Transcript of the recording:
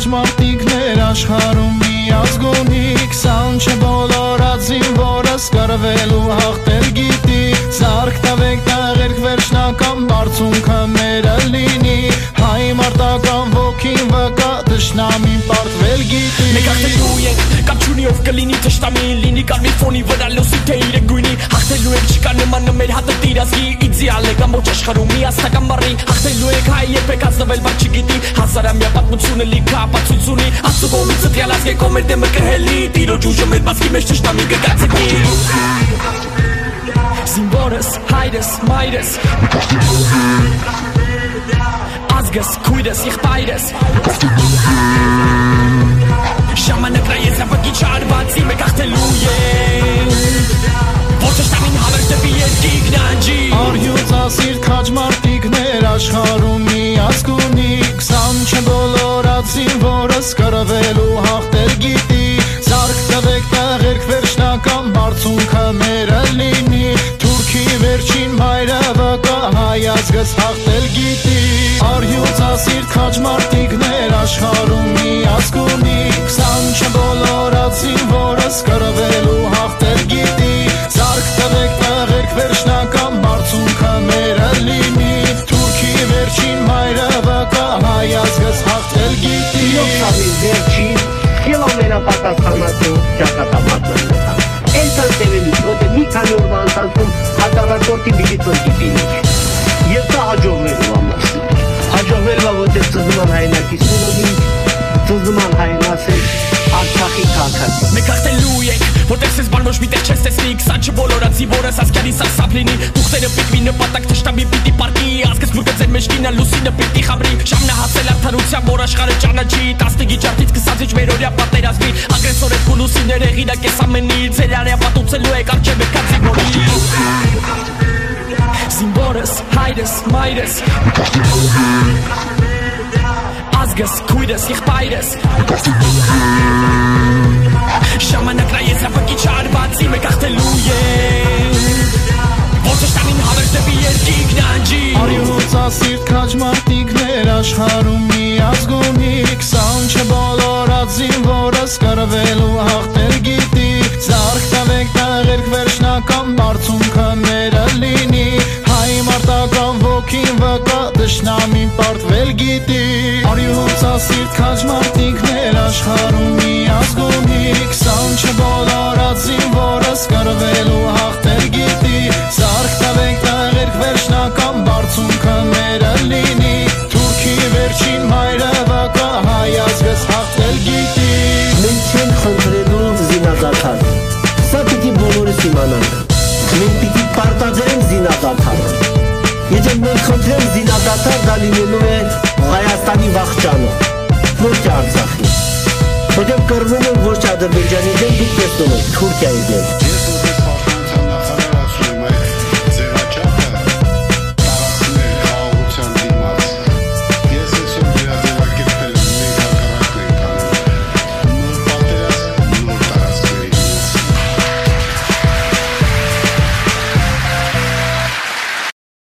քաջ մարդիկներ աշխարհում մի ազգունիկ Սան չէ բոլորածին, որը սկրվելու հաղթել գիտի Զարկ տվեք տաղերք վերջնական բարձունքը մերը լինի Հայ մարտական ոգին վկա դշնամին պարտվել գիտի Մենք հաղթելու ենք, կապ չունի ով կլինի թշնամին Լինի կարմիր ֆոնի վրա լոսի թե իրեք գույնի Հաղթելու ենք չկա նմանը մեր հատը տիրազգի Իդեալ է ամբողջ աշխարհում միասնական բառի Հաղթելու ենք հայ երբեք հանձնվել բար չգիտի Հազարամյա պատմությունը լիքը ապացույց ունի Աստծո կողմից ստրյալ ազգ ով մեր դեմը կհելի Տիրոջ ուժը մեր բազկի մեջ թշնամի կգացի Զինվորս, հայրս, մայրս Ազգս, քույրս, եղբայրս Ժամանակը ես ապակի չարվածի մեկ հաղթելու ենք Որ թշնամին հավերժ դեպի երկինքն անջի Արյուծասիրտ քաջ մարդիկներ աշխարհում մի ազգունիկ Սան չէ բոլորածին, որը սկրվելու հաղթել գիտի Զարկ տվեք տաղերք վերջնական բարձունքը մերը լինի Թուրքի վերջին մայրը վկա հայ ազգս հաղթել գիտի Արյուծասիրտ քաջ մարդիկներ աշխարհում մի ազգունիկ Սան չէ բոլորածին, որը սկրվելու հաղթել գիտի Զարկ տվեք տաղերք վերջնական բարձունքը մերը լինի Թուրքի վերջին մայրը վկա հայ ազգս հաղթել գիտի Իոքսավի վերջին և ամենապատասխանատու ճակատամարտն Այս անտևելուց, որտեղ մի քանի օրվա ընթացքում հակառակորդի միլիցոն կիպինիք Եվ դա հաջողվելու ամասին Հաջողվելու որտեղ ծզման հայնակիցնողին Ծզման հայնասել Արցախի քաղաքացի Մենք հաղթելու ենք, որտեղ սեզ բան ոչ մի տեղ չես տեսնի Սան չբոլորացի, որը սասկյանի սարսափ լինի Թուղթերը պիտվի նպատակ թշնամի պիտի պարկի Ազգս մուրգը ձեր մեջ կինա լուսինը պիտի խաբրի Ժամն է հասել արդարության, որ աշխարհը ճանաչի 15-ի ջարդից 20-ից մեր օրյա պատերազմի Ագրեսոր եք ու լուսիները ղիրակ ես ամենից Ձեր արյա պատուցելու եք արջև եք կացի որի Զինվորս, հայրս, մայրս Ազգս, քույրս, եղբայրս Ժամանակը ես ապակի չարվածի մեկ հաղթելու ենք Որ թշնամին հավերժ դեպի երկինքն անջի Արյուծասիրտ քաջ մարդիկներ աշխարհում մի ազգունիկ Սան չէ բոլորածին, որը սկրվելու հաղթել գիտի Զարկ տվեք տաղերք վերջնական բարձունքը մերը լինի Հայ մարտական ոգին վկա դշնամին պարտվել գիտի Արյուծասիրտ քաջ մարդիկներ աշխարհում մի ազգունիկ Սան չէ բոլորածին, որը սկրվելու հաղթել գիտի Զարկ տվեք տաղերք վերջնական բարձունքը մերը լինի Թուրքի վերջին մայրը վկա հայ ազգս հաղթել գիտի Մենք չենք խնդրելու զինադադար Սա պիտի բոլորս իմանանք Մենք պիտի պարտադրենք զինադադարը Եթե մենք խնդրենք զինադադար դա լինելու է Հայաստանի վախճանը Ոչ Արցախի Որտեղ կռվում են ոչ Ադրբեջանի դեմ դուք տեսնում եք Թուրքիայի դեմ